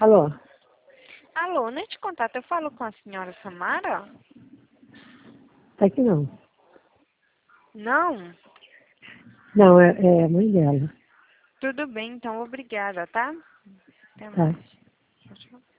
Alô? Alô, neste contato eu falo com a senhora Samara? Tá aqui não. Não? Não, é a mãe dela. Tudo bem, então obrigada, tá? Até Tá. mais. Tchau, tchau.